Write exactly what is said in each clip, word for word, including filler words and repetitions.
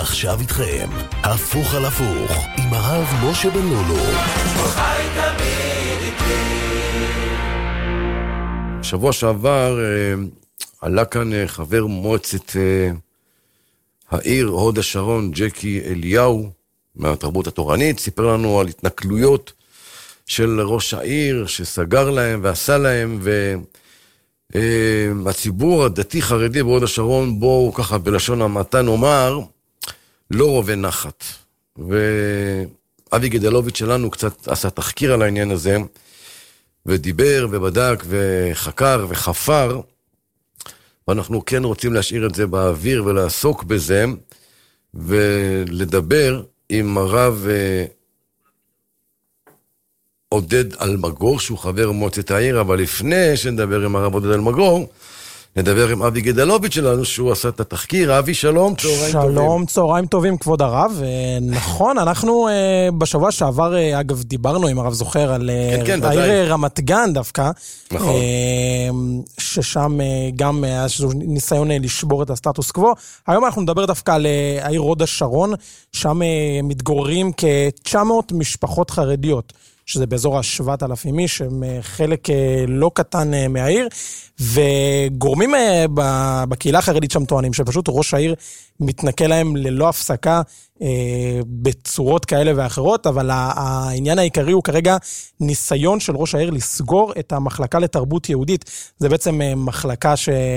ועכשיו איתכם, הפוך על הפוך, עם הרב משה בן לולו. חי תמיד איתי. שבוע שעבר אה, עלה כאן אה, חבר מועצת אה, העיר הוד השרון, ג'קי אליהו, מהתרבות התורנית, סיפר לנו על התנכלויות של ראש העיר, שסגר להם ועשה להם, והציבור אה, הדתי חרדי בהוד השרון, בו ככה בלשון המעטה נאמר, לא רובה נחת. ואבי גדלוביץ' שלנו קצת עשה תחקיר על העניין הזה, ודיבר ובדק וחקר וחפר, ואנחנו כן רוצים להשאיר את זה באוויר ולעסוק בזה, ולדבר עם הרב עודד אלמגור, שהוא חבר מועצת העיר, אבל לפני שנדבר עם הרב עודד אלמגור, נדבר עם אבי גדלוביץ' שלנו, שהוא עשה את התחקיר. אבי, שלום, צהריים שלום, טובים. שלום, צהריים טובים, כבוד הרב. נכון, אנחנו בשבוע שעבר, אגב, דיברנו עם הרב זוכר על כן, כן, העיר ודאי. רמת גן דווקא, נכון. ששם גם היה ניסיון לשבור את הסטטוס קוו. היום אנחנו נדבר דווקא על העיר הוד השרון, שם מתגוררים כ-תשע מאות משפחות חרדיות, שזה באזור ה-שבעת אלפים איש, הם חלק לא קטן מהעיר, וגורמים בקהילה החרדית שם טוענים, שפשוט ראש העיר מתנקה להם ללא הפסקה, בצורות כאלה ואחרות, אבל העניין העיקרי הוא כרגע ניסיון של ראש העיר לסגור את המחלקה לתרבות יהודית. זה בעצם מחלקה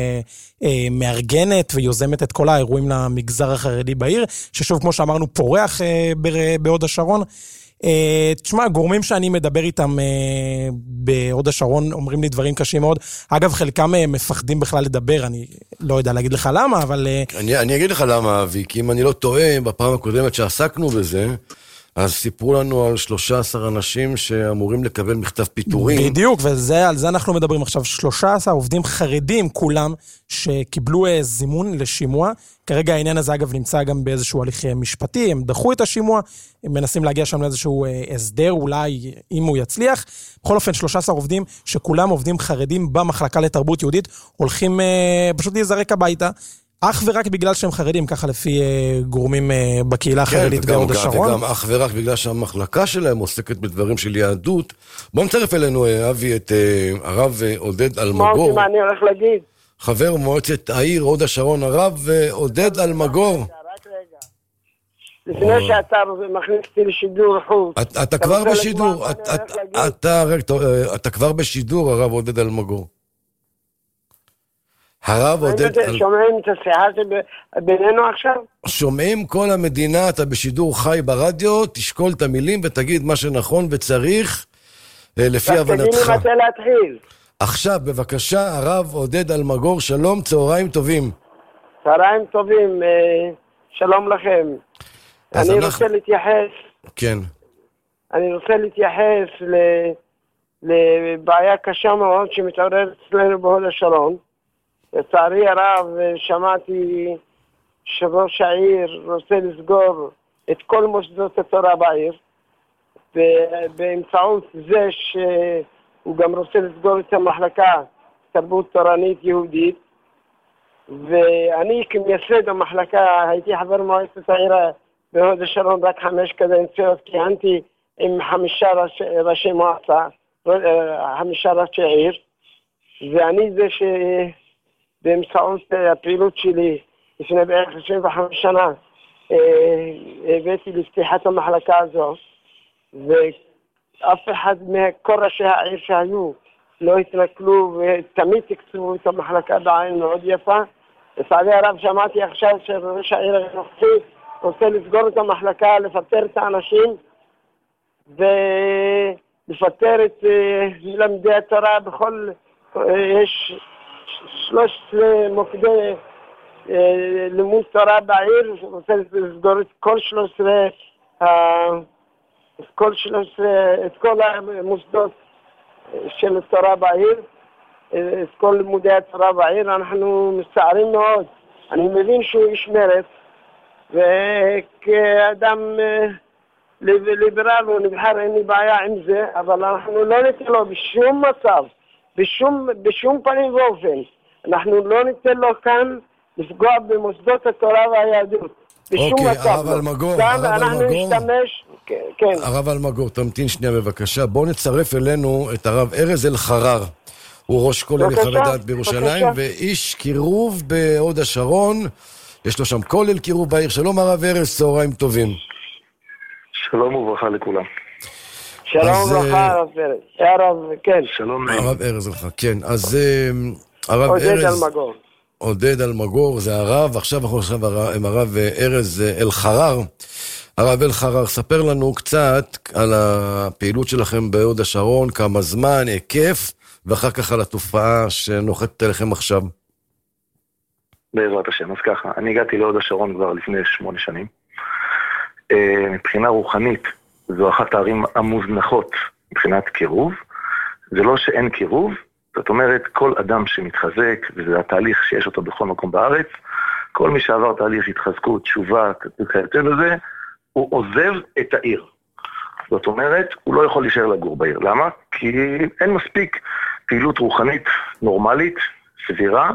שמארגנת ויוזמת את כל האירועים למגזר החרדי בעיר, ששוב, כמו שאמרנו, פורח בהוד השרון. תשמע, גורמים שאני מדבר איתם בהוד השרון אומרים לי דברים קשים מאוד. אגב, חלקם מפחדים בכלל לדבר, אני לא יודע להגיד לך למה, אבל... אני, אני אגיד לך למה, אבי, כי אם אני לא טועה, בפעם הקודמת שעסקנו בזה, אז סיפרו לנו על שלושה עשר אנשים שאמורים לקבל מכתב פיטורים. בדיוק, ועל זה אנחנו מדברים עכשיו. שלושה עשר עובדים חרדים, כולם, שקיבלו זימון לשימוע. כרגע העניין הזה, אגב, נמצא גם באיזשהו הליך משפטי. הם דחו את השימוע, הם מנסים להגיע שם לאיזשהו הסדר, אולי אם הוא יצליח. בכל אופן, שלושה עשר עובדים, שכולם עובדים חרדים במחלקה לתרבות יהודית, הולכים פשוט להיזרק הביתה. אך ורק בגלל שהם חרדים, ככה לפי גורמים בקהילה החרדית בהוד השרון. וגם אך ורק בגלל שהמחלקה שלהם עוסקת בדברים של יהדות. בוא נצרף אלינו, אבי, את הרב עודד אלמגור. מה אני הולך להגיד? חבר מועצת העיר הוד השרון, הרב עודד אלמגור. רק רגע. לפני שאתה מכניס אותי לשידור חוץ. אתה כבר בשידור, אתה כבר בשידור, הרב עודד אלמגור. הרב עודד... שומעים את השיחה בינינו עכשיו? שומעים כל המדינה, אתה בשידור חי ברדיו, תשקול את המילים ותגיד מה שנכון וצריך לפי הבנתך. תגיד לי מתי להתחיל. עכשיו, בבקשה, הרב עודד אלמגור, שלום, צהריים טובים. צהריים טובים, שלום לכם. אני רוצה להתייחס... כן. אני רוצה להתייחס לבעיה קשה מאוד שמתעוררת אצלנו בהוד השרון. לצערי הרב, שמעתי שראש העיר רוצה לסגור את כל מוסדות התורה בעיר, באמצעות זה שהוא גם רוצה לסגור את המחלקה תרבות תורנית יהודית. ואני כמייסד המחלקה הייתי חבר מועצת העיר בהוד השרון רק חמש קדנציות, כיהנתי עם חמישה ראשי, ראשי מועצה, חמישה ראשי עיר, ואני זה ש... באמצעות הפעילות שלי לפני בערך עשרים וחמש שנה הבאתי לפתיחת המחלקה הזו, ואף אחד מכל ראשי העיר שהיו לא התנכלו ותמיד תקצבו את המחלקה בעין מאוד יפה. לצערי הרב שמעתי עכשיו שראש העיר הנוכחי רוצה לסגור את המחלקה, לפטר את האנשים ולפטר את מלמדי התורה. בכל יש שלוש מוקדי אה, לימוד תורה בעיר, רוצה לסגור את כל שלוש עשרה אה, את כל שלוש עשרה, את כל המוסדות של התורה בעיר, אה, את כל לימודי התורה בעיר. אנחנו מצערים מאוד. אני מבין שהוא איש מרץ, וכאדם אה, ליברל הוא נבחר, אין לי בעיה עם זה, אבל אנחנו לא ניתן לו בשום מצב, בשום, בשום פנים ואופן, אנחנו לא ניתן לו כאן לפגוע במוסדות התורה והיהדות. בשום אוקיי, מצב הרב לא. אלמגור, גם הרב אנחנו אלמגור. נשתמש, כן. הרב אלמגור, תמתין שנייה בבקשה. בואו נצרף אלינו את הרב ארז אלחרר. הוא ראש כולל בבקשה, לחרדי דת בירושלים, בבקשה. ואיש קירוב בהוד השרון. יש לו שם כולל קירוב בעיר. שלום הרב ארז, צהריים טובים. שלום וברכה לכולם. שלום אז, וברכה, אה, הרב ארז. הרב, כן. שלום נעים. הרב ארז אלחרר, כן. אז אה, הרב עודד ארז... אלמגור. עודד אלמגור, זה הרב, עכשיו אנחנו עכשיו עם הרב ארז אלחרר. הרב אלחרר, ספר לנו קצת על הפעילות שלכם בהוד השרון, כמה זמן, היקף, ואחר כך על התופעה שנוחתת אליכם עכשיו. בעזרת השם, אז ככה, אני הגעתי להוד השרון כבר לפני שמונה שנים. מבחינה רוחנית, זו אחת הערים המוזנחות מבחינת קירוב. זה לא שאין קירוב, זאת אומרת, כל אדם שמתחזק, וזה התהליך שיש אותו בכל מקום בארץ, כל מי שעבר תהליך התחזקות, תשובה, וכיוצא בזה, הוא עוזב את העיר. זאת אומרת, הוא לא יכול להישאר לגור בעיר. למה? כי אין מספיק פעילות רוחנית נורמלית, סבירה,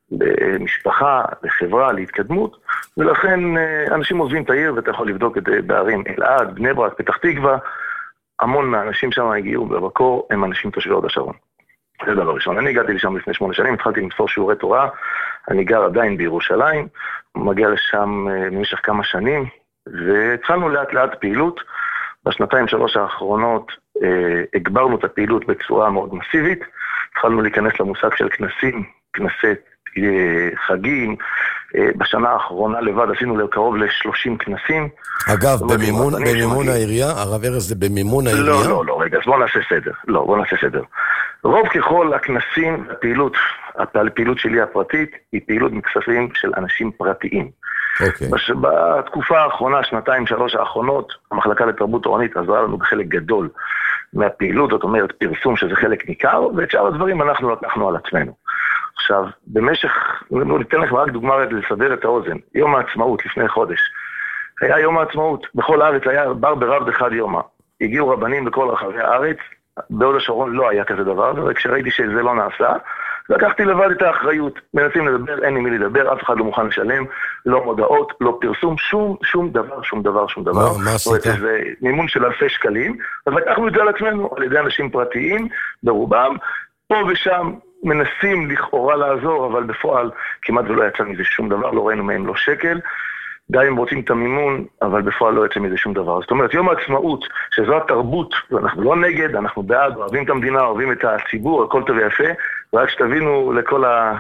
למשפחה, לחברה, להתקדמות, ולכן אנשים עוזבים את העיר, ואתה יכול לבדוק את זה בערים אלעד, בני ברק, פתח תקווה, המון מהאנשים שם הגיעו במקור, הם אנשים תושבי הוד השרון. זה דבר ראשון. אני הגעתי לשם לפני שמונה שנים, התחלתי למסור שיעורי תורה, אני גר עדיין בירושלים, מגיע לשם במשך כמה שנים, והתחלנו לאט לאט פעילות. בשנתיים שלוש האחרונות אה, הגברנו את הפעילות בצורה מאוד מסיבית, התחלנו להיכנס למושג של כנסים, כנסי אה, חגים, אה, בשנה האחרונה לבד עשינו לקרוב ל-שלושים כנסים. אגב, במימון, במימון העירייה, הרב ארז זה במימון העירייה? לא, לא, לא, רגע, אז בוא נעשה סדר. לא, בוא נעשה סדר. רוב ככל הכנסים, הפעילות, הפעילות שלי הפרטית, היא פעילות מכספים של אנשים פרטיים. אוקיי. בש... בתקופה האחרונה, שנתיים, שלוש האחרונות, המחלקה לתרבות תורנית עזרה לנו בחלק גדול מהפעילות, זאת אומרת פרסום שזה חלק ניכר, ואת שאר הדברים אנחנו לקחנו על עצמנו. עכשיו, במשך, ניתן לך רק דוגמה לסדר את האוזן, יום העצמאות לפני חודש, היה יום העצמאות, בכל הארץ היה בר ברב דחד יומא, הגיעו רבנים בכל רחבי הארץ, בהוד השרון לא היה כזה דבר, וכשראיתי שזה לא נעשה, לקחתי לבד את האחריות, מנסים לדבר, אין לי מי לדבר, אף אחד לא מוכן לשלם, לא מודעות, לא פרסום, שום, שום דבר, שום דבר, שום דבר. מה, מה עשית? זה מימון של אלפי שקלים, אז לקחנו את זה על עצמנו, על ידי אנשים פרטיים, ברובם, פה ושם מנסים לכאורה לעזור, אבל בפועל כמעט ולא יצא מזה שום דבר, לא ראינו מהם לא שקל, גם אם רוצים את המימון, אבל בפועל לא יצא מזה שום דבר. זאת אומרת, יום העצמאות, שזו התרבות, אנחנו לא נגד, אנחנו בעד, אוהבים את המדינה, אוהבים את הציבור, הכל טוב ויפה, ורק שתבינו לכל ה...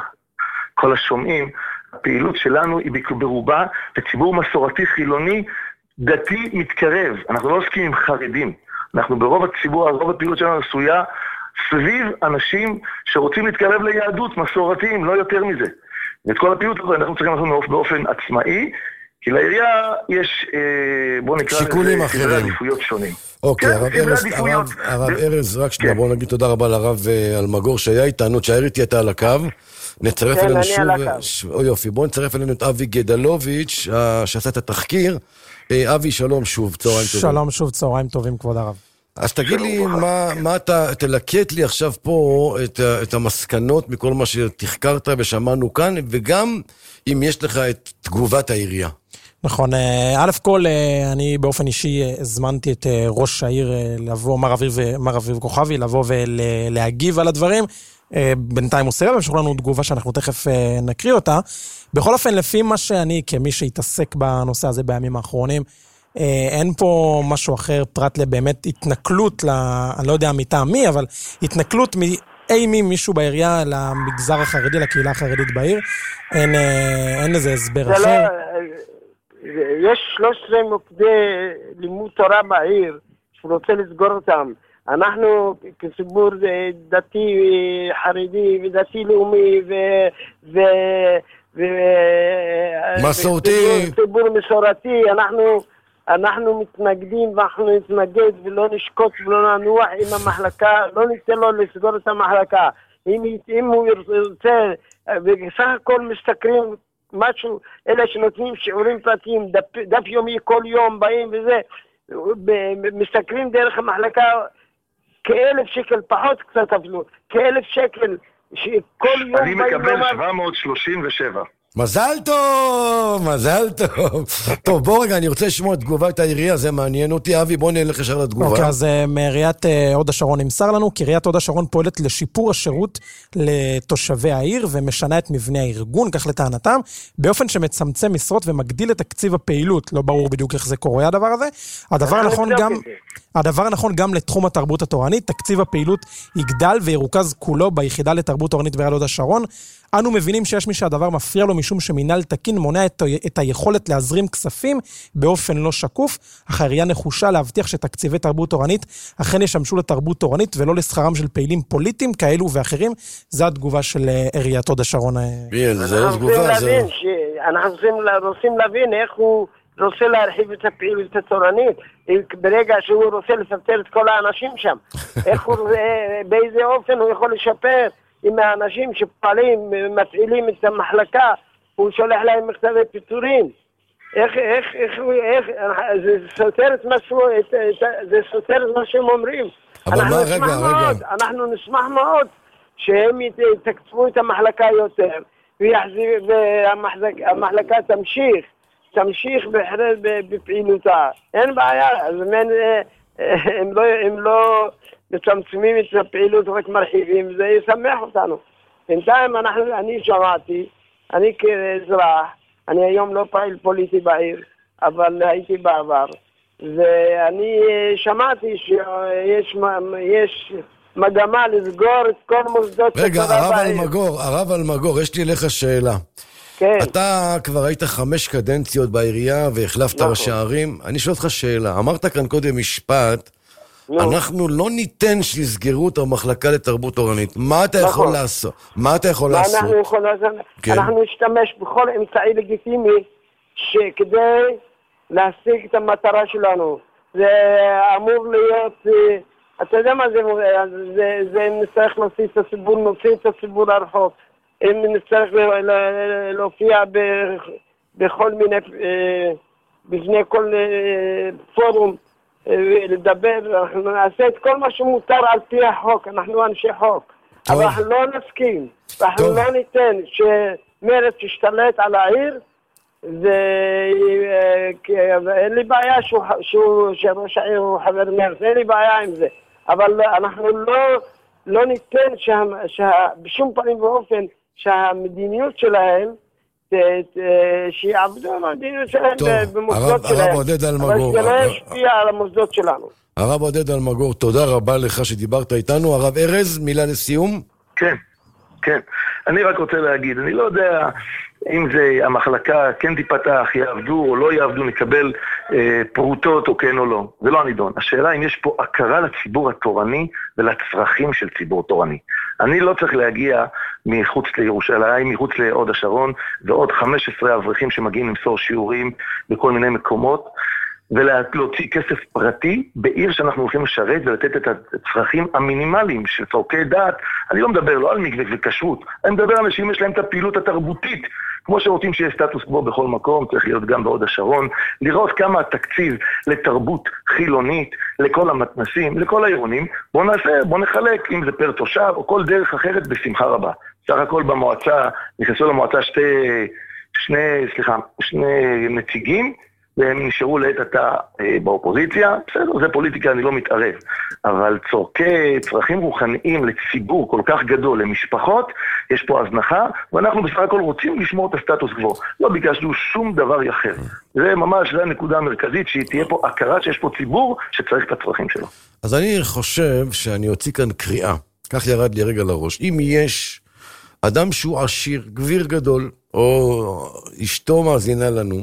כל השומעים, הפעילות שלנו היא ברובה, לציבור מסורתי חילוני, דתי מתקרב. אנחנו לא עוסקים עם חרדים. אנחנו ברוב הציבור, רוב הפעילות שלנו עשויה סביב אנשים שרוצים להתקרב ליהדות, מסורתיים, לא יותר מזה. ואת כל הפעילות הזאת אנחנו צריכים לעשות באופן עצמאי, כי לעירייה יש, בוא נקרא שיקולים לזה, אחרים. סדרי עדיפויות שונים. אוקיי, כן, הרב סדרי ארז, עדיפויות. הרב, הרב ארז, רק שנייה, כן. בואו נגיד תודה רבה לרב אה, אלמגור שהיה איתנו, תשאר איתי אתה על הקו, נצרף כן, אלינו אני שוב, על הקו. ש... או יופי, בואו נצרף אלינו את אבי גדלוביץ', ה... שעשה את התחקיר. אה, אבי, שלום שוב, צהריים טובים. שלום שוב, צהריים טובים, כבוד הרב. אז תגיד לי, מה, מה אתה, תלקט לי עכשיו פה את, ה- את המסקנות מכל מה שתחקרת ושמענו כאן, וגם אם יש לך את תגובת העירייה. נכון, א' כל, אני באופן אישי הזמנתי את ראש העיר לבוא, מר אביב, מר אביב כוכבי, לבוא ולהגיב על הדברים. בינתיים הוא סירב, יש לנו תגובה שאנחנו תכף נקריא אותה. בכל אופן, לפי מה שאני, כמי שהתעסק בנושא הזה בימים האחרונים, אין פה משהו אחר פרט לבאמת התנכלות, אני לא יודע מטעם מי, אבל התנכלות מאי מי מישהו בעירייה למגזר החרדי, לקהילה החרדית בעיר. אין, אין לזה הסבר אחר. לא, יש שלושה עשר מוקדי לימוד תורה בעיר שהוא רוצה לסגור אותם. אנחנו כציבור דתי חרדי ודתי לאומי ו... ו... ו... מסורתי. ציבור מסורתי, אנחנו אנחנו מתנגדים ואנחנו נתנגד ולא נשקוט ולא ננוח עם המחלקה, לא ניתן לו לסגור את המחלקה. אם, אם הוא ירצה, בסך הכל מסתכלים משהו, אלה שנותנים שיעורים פרטיים, דף, דף יומי כל יום באים וזה, מסתכלים דרך המחלקה כאלף שקל, פחות קצת אפילו, כאלף שקל, שכל יום אני באים מקבל לומר... שבע מאות שלושים ושבע. מזל טוב, מזל טוב. טוב, בוא רגע, אני רוצה לשמוע את תגובת העירייה, זה מעניין אותי. אבי, בוא נלך ישר לתגובה. אוקיי, אז מעיריית הוד השרון נמסר לנו, כי עיריית הוד השרון פועלת לשיפור השירות לתושבי העיר, ומשנה את מבנה הארגון, כך לטענתם, באופן שמצמצם משרות ומגדיל את תקציב הפעילות. לא ברור בדיוק איך זה קורה הדבר הזה. הדבר נכון גם... הדבר נכון גם לתחום התרבות התורנית, תקציב הפעילות יגדל וירוכז כולו ביחידה לתרבות תורנית בעיריית הוד השרון. אנו מבינים שיש מי שהדבר מפריע לו משום שמינהל תקין מונע את, את היכולת להזרים כספים באופן לא שקוף, אך העירייה נחושה להבטיח שתקציבי תרבות תורנית אכן ישמשו לתרבות תורנית ולא לשכרם של פעילים פוליטיים כאלו ואחרים. זו התגובה של עיריית הוד השרון. זו תגובה. אנחנו רוצים להבין איך הוא רוצה להרחיב את הפעילות התורנית, ברגע שהוא רוצה לפטר את כל האנשים שם. איך הוא, באיזה אופן הוא יכול לשפר עם האנשים שפועלים, מפעילים את המחלקה, הוא שולח להם מכתבי פיטורים. איך, איך, איך, איך, זה סותר את מה שהוא, זה סותר את מה שהם אומרים. אבל מה, רגע, רגע. אנחנו נשמח מאוד שהם יתקצבו את המחלקה יותר, והמחלקה תמשיך. תמשיך בפעילותה. אין בעיה, אז הם לא, הם לא מצמצמים את הפעילות, רק מרחיבים, זה ישמח אותנו. בינתיים אנחנו, אני שמעתי, אני כאזרח, אני היום לא פעיל פוליטי בעיר, אבל הייתי בעבר, ואני שמעתי שיש יש מגמה לסגור את כל מוסדות... רגע, הרב אלמגור, הרב אלמגור, יש לי לך שאלה. כן. אתה כבר היית חמש קדנציות בעירייה והחלפת נכון. ראשי ערים. אני שואל אותך שאלה. אמרת כאן קודם משפט, לא. אנחנו לא ניתן שיסגרו את המחלקה לתרבות תורנית. מה אתה נכון. יכול לעשות? מה אתה יכול מה לעשות? אנחנו יכול לעשות? כן. אנחנו נשתמש בכל אמצעי לגיטימי שכדי להשיג את המטרה שלנו. זה אמור להיות, אתה יודע מה זה, זה, זה נצטרך להוציא את הציבור, נוציא את הציבור לרחוב. אם נצטרך להופיע בכל מיני, בפני כל פורום, לדבר, אנחנו נעשה את כל מה שמותר על פי החוק, אנחנו אנשי חוק. אבל אנחנו לא נסכים, אנחנו לא ניתן שמרץ ישתלט על העיר, ואין לי בעיה שראש העיר הוא חבר מרץ, אין לי בעיה עם זה. אבל אנחנו לא ניתן בשום פנים ואופן, שהמדיניות שלהם, שיעבדו על המדיניות שלהם במוסדות שלהם. הרב עודד אלמגור. אבל זה לא ישפיע על המוסדות שלנו. הרב עודד אלמגור, תודה רבה לך שדיברת איתנו. הרב ארז, מילה לסיום? כן, כן. אני רק רוצה להגיד, אני לא יודע אם זה המחלקה כן תיפתח, יעבדו או לא יעבדו, נקבל אה, פרוטות או כן או לא. זה לא הנידון. השאלה אם יש פה הכרה לציבור התורני ולצרכים של ציבור תורני. אני לא צריך להגיע מחוץ לירושלים, מחוץ להוד השרון, ועוד חמש עשרה אברכים שמגיעים למסור שיעורים בכל מיני מקומות, ולהוציא כסף פרטי בעיר שאנחנו הולכים לשרת ולתת את הצרכים המינימליים של צורכי דת. אני לא מדבר לא על מקווה וכשרות, אני מדבר על אנשים יש להם את הפעילות התרבותית, כמו שרוצים שיהיה סטטוס קוו בכל מקום, צריך להיות גם בהוד השרון, לראות כמה התקציב לתרבות חילונית, לכל המתנסים, לכל העירונים, בוא נעשה, בוא נחלק, אם זה פר תושב או כל דרך אחרת בשמחה רבה. סך הכל במועצה, נכנסו למועצה שתי, שני, סליחה, שני נציגים, והם נשארו לעת עתה אה, באופוזיציה, בסדר, זה פוליטיקה, אני לא מתערב, אבל צורכי, צרכים רוחניים לציבור כל כך גדול, למשפחות, יש פה הזנחה, ואנחנו בסך הכל רוצים לשמור את הסטטוס קוו, לא ביקשנו שום דבר אחר. זה ממש, זה הנקודה המרכזית, שתהיה פה הכרה שיש פה ציבור שצריך את הצרכים שלו. אז אני חושב שאני אוציא כאן קריאה, כך ירד לי רגע לראש, אם יש אדם שהוא עשיר, גביר גדול, או אשתו מאזינה לנו,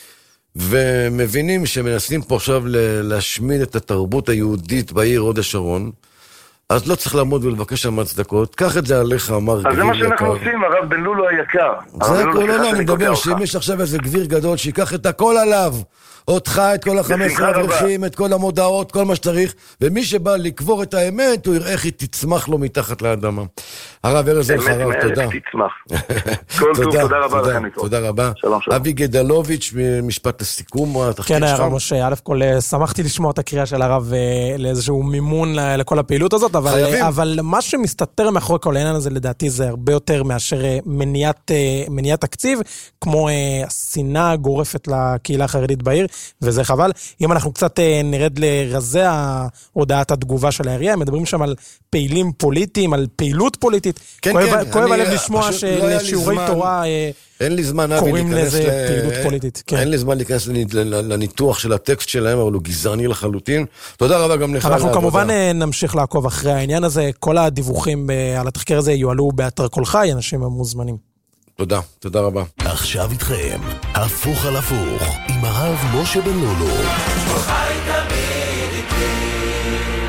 ומבינים שמנסים פה עכשיו להשמיד את התרבות היהודית בעיר הוד השרון, אז לא צריך לעמוד ולבקש שם הצדקות, קח את זה עליך, אמר גביר יקר. אז זה מה שאנחנו עושים, הרב בן לולו היקר. זה הכל, לא, לא, אני מדבר, שאם יש עכשיו איזה גביר גדול, שיקח את הכל עליו, אותך, את כל החמש עשרה אברכים, את כל המודעות, כל מה שצריך, ומי שבא לקבור את האמת, הוא יראה איך היא תצמח לו מתחת לאדמה. הרב ארז אלחרר, תודה. כל טוב, תודה רבה לכם. תודה רבה. אבי גדלוביץ', משפט לסיכום. כן, הרב משה, א' כל, שמחתי לשמוע את הקריאה של הרב לאיזשהו מימון לכל הפעילות הזאת. לעשות, אבל, אבל מה שמסתתר מאחורי כל העניין הזה, לדעתי, זה הרבה יותר מאשר מניעת, מניעת תקציב, כמו השנאה הגורפת לקהילה החרדית בעיר, וזה חבל. אם אנחנו קצת נרד לרזה הודעת התגובה של העירייה, הם מדברים שם על פעילים פוליטיים, על פעילות פוליטית. כן, כואב, כן. כואב הלב לשמוע שלשיעורי תורה אין לי זמן קוראים לזה פעילות פוליטית. אין לי זמן להיכנס לניתוח של הטקסט שלהם, אבל הוא גזעני לחלוטין. תודה רבה גם לך. אנחנו כמובן נמשיך לעקוב אחרי העניין הזה. כל הדיווחים על התחקיר הזה יועלו באתר כל חי, אנשים מוזמנים. תודה, תודה רבה. עכשיו איתכם, הפוך על הפוך, עם הרב משה בן לולו. חי תמיד איתי